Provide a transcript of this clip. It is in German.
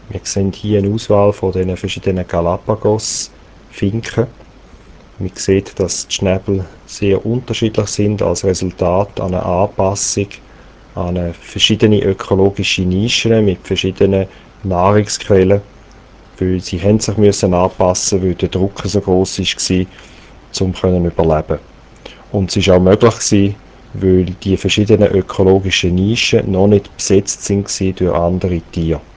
Wir sehen hier eine Auswahl von den verschiedenen Galapagos-Finken. Man sieht, dass die Schnäbel sehr unterschiedlich sind als Resultat einer Anpassung an verschiedene ökologische Nischen mit verschiedenen Nahrungsquellen, weil sie haben sich müssen anpassen, weil der Druck so groß war, um überleben. Und es war auch möglich gewesen, weil die verschiedenen ökologischen Nischen noch nicht besetzt sind durch andere Tiere.